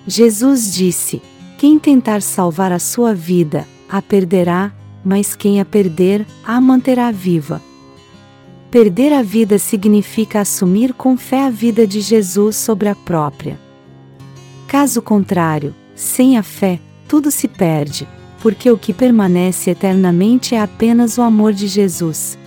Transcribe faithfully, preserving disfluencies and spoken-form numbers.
Jesus disse: quem tentar salvar a sua vida, a perderá, mas quem a perder, a manterá viva. Perder a vida significa assumir com fé a vida de Jesus sobre a própria. Caso contrário, sem a fé, tudo se perde, porque o que permanece eternamente é apenas o amor de Jesus.